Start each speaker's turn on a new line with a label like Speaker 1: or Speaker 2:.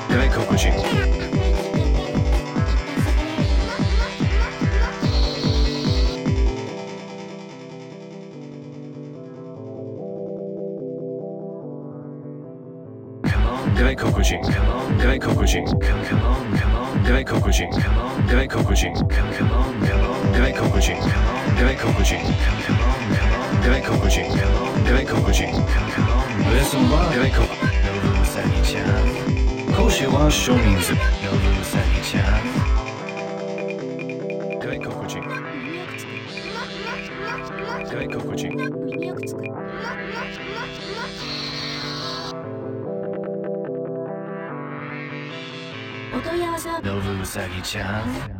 Speaker 1: 外国人外国人外国人外国人外国人外国人外国人外国人外国人 Listen what 外国のうさぎちゃん講師は少人数のうさぎちゃん外国人外国人
Speaker 2: 耳よくつく。お問い合わせは
Speaker 1: のうさぎちゃん